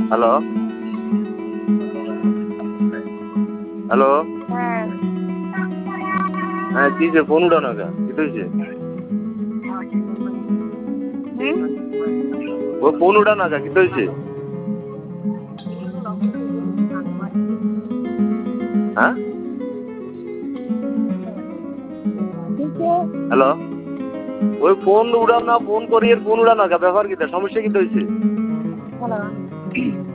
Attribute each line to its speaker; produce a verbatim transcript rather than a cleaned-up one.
Speaker 1: Hello hello
Speaker 2: হ্যাঁ
Speaker 1: হ্যাঁ কি যে ফোন উঠাও না কা কি হয়েছে
Speaker 2: হুম?
Speaker 1: ও ফোন উঠাও না কা কি হয়েছে হ্যাঁ হ্যালো ওই ফোন উড়াও না ফোন করি এর ফোন উড়াও না কা ব্যাপার কি সমস্যা কি হয়েছে
Speaker 2: হ্যালো